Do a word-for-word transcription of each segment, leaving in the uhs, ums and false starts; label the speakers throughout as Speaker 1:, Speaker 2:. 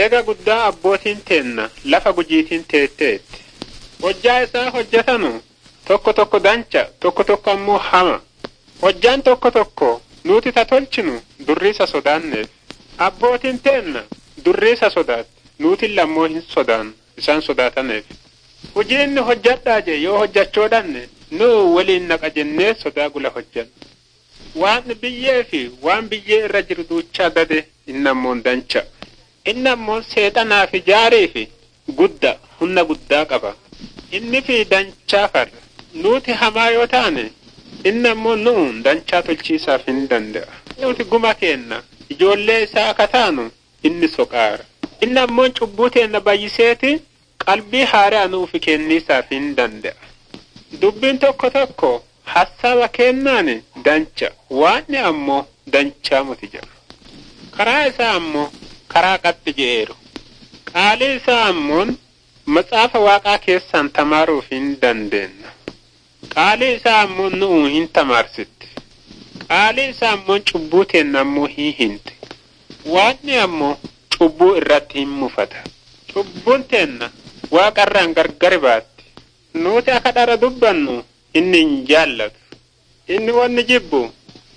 Speaker 1: Eega guddaa abbootiin teenna lafa gujiitiin teetteet. Hojjaa isaa hojjetanu tokko tokko dancha tokko tokko ammoo hama. Hojjaan tokko tokko nuti tatolchinu durriisa sodaanneef. Abbootiin teenna durriisa sodaat nuti lammoo hin sodaan isaan sodaataneef. Hojiin hojjadhaa je yoo hojjachoodhanne nu waliin naqa jennee sodaa gula hojjan. Waan biyyee fi waan biyyee irra jiru duuchaa dade innammoon dancha. Innammoon seexanaa fi jaarii fi gudda humna guddaa qaba. Inni fi danchaa farra. Nuti hamaa yoo taane innammoon nuun danchaa tolchiisaaf hin danda'a. Nuti guma kenna ijoollee isaa akka taanu inni soqaara. Innammoon cubbuu teenna bayyiseeti qalbii haaraa nuufi kenniisaaf hin danda'a. Dubbiin tokko tokko hassaba kennaani dancha waanni ammoo danchaa muti jedha. Karaa isaa ammoo karaa qaxxi jeeru. Qaalii isaa ammoon matsaafa waaqaa keessaan tamaaruuf hin dandeenna. Qaalii isaa ammoon nu'uu hin tamaarsitti. Qaalii isaa ammoon cubbuu teenna ammoo hin hinti. Waanni ammoo cubbuu irratti hin mufata. Cubbuun teenna waaqarraan gargari baatti. Nuti akka dhara dubbannu inni hin jaallatu. Inni wanni jibbu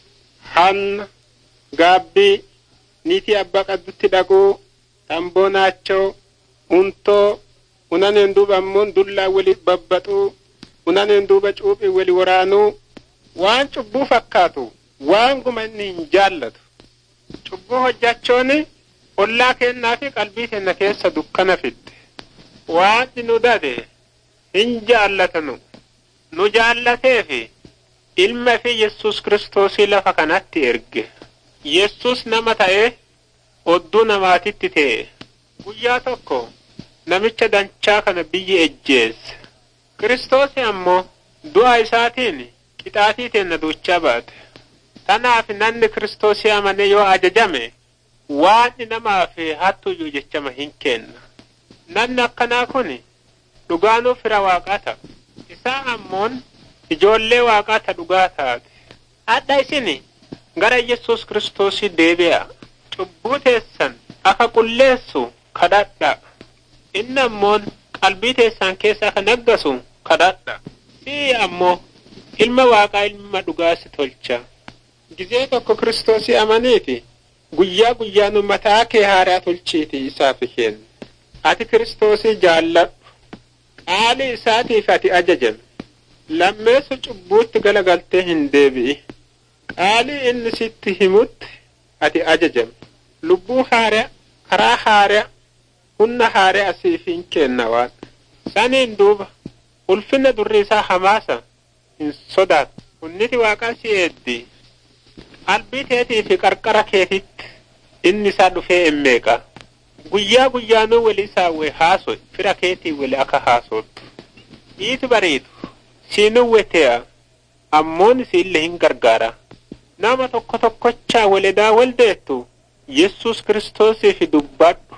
Speaker 1: hanna gaabbii niitii abbaa qaddutti dhaquu tamboo naachoo untoo unaneen duuba ammoon dullaa wali babbaxuu unaneen duuba cuuphii wali waraanuu waan cubbuu fakkaatu waan guma inni hin jaallatu. Cubbuu hojjachooni ollaa kennaa fi qalbii kenna keessa dukkana fidde. Waan nu dade hin jaallatanu. Nu jaallateefi ilma fi Yesus Kiristoosii lafa kanatti erge. Yesus nama ta'e odduu namaatitti ta'e. Guyyaa tokko namicha danchaa kana biyyi ejjeesse. Kiristoosii ammoo du'a isaatiin qixaatii teenna duuchaa baate. Tanaaf namni Kiristoosii amane yoo ajajame waan namaaf hattuyyuu jechama hin kenna. Namni akkanaa kun dhugaanuu fira waaqaa ta'a. Isaa ammoon ijoollee waaqaa ta dhugaa taate. Adda isini gara Yesus Kiristoosii deebi'a. Cubbuu teessan akka qulleessu kadhadha. Inni ammoon qalbii teessan keessa akka naggasu kadhadha. Si ammoo ilma waaqaa ilma dhugaasi tolcha. Gizee tokko Kiristoosii amaniiti guyyaa guyyaanu mataa kee haaraa tolchiiti isaaf kenna. Ati Kiristoosii jaalladhu. Qaali isaatiif ati ajajame. Lammeessu cubbuutti galagaltee hin deebi'i. Qaali inni sitti himutti ati ajajame. Lubbuu haaraa karaa haaraa humna haaraa asiif hin kenna waan. Saniin duuba ulfinna durri isaa hamaasa hin sodaatu. Hunniti waaqaa si eeddi. Qalbii teetii fi qarqara keetitti inni isaa dhufee emmeeqa. Guyyaa guyyaanuu wali isaa wee haasoy fira keetii wali akka haasootu. Dhiitu bareedu siinuu wete'a ammoon siille hin gargaara. Nama tokko tokkochaa walidaa waldeettu Yesus Kiristoosii fi dubbadhu.